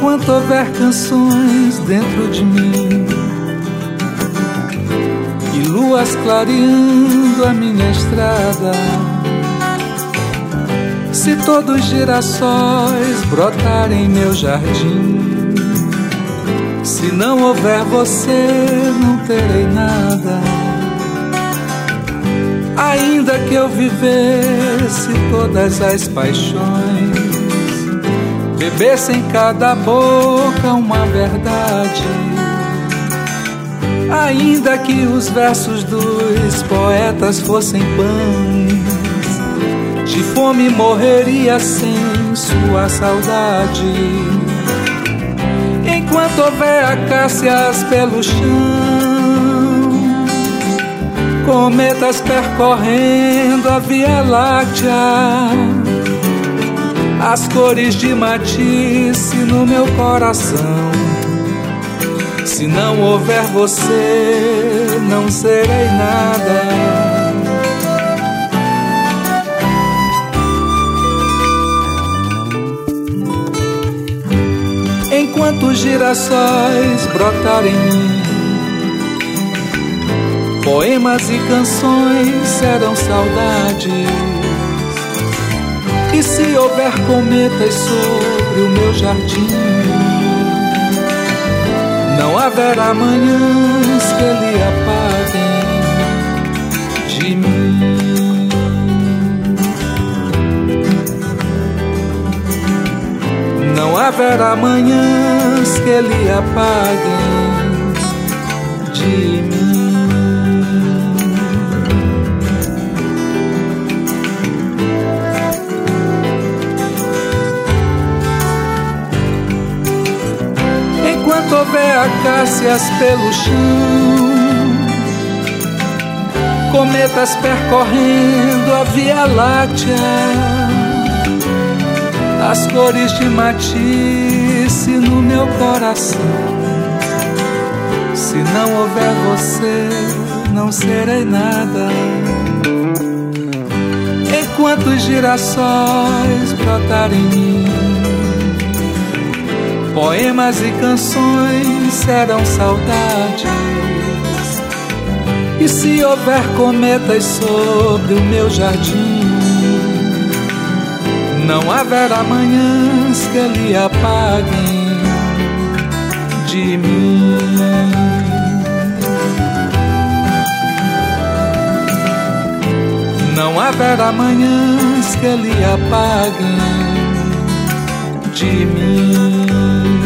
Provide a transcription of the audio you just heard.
enquanto houver canções dentro de mim e luas clareando a minha estrada, se todos os girassóis brotarem em meu jardim, se não houver você, não terei nada. Ainda que eu vivesse todas as paixões, bebesse em cada boca uma verdade, ainda que os versos dos poetas fossem pães, de fome morreria sem sua saudade. Enquanto houver acácias pelo chão, cometas percorrendo a Via Láctea, as cores de matisse no meu coração, se não houver você, não serei nada. Enquanto os girassóis brotarem em mim, poemas e canções serão saudades. E se houver cometas sobre o meu jardim, não haverá manhãs que lhe apaguem de mim. Não haverá manhãs que lhe apaguem de mim. Enquanto houver acácias pelo chão, cometas percorrendo a Via Láctea, as cores de matisse no meu coração, se não houver você, não serei nada. Enquanto os girassóis brotarem em mim, poemas e canções serão saudades. E se houver cometas sobre o meu jardim, não haverá manhãs que lhe apaguem de mim. Não haverá manhãs que lhe apaguem de mim.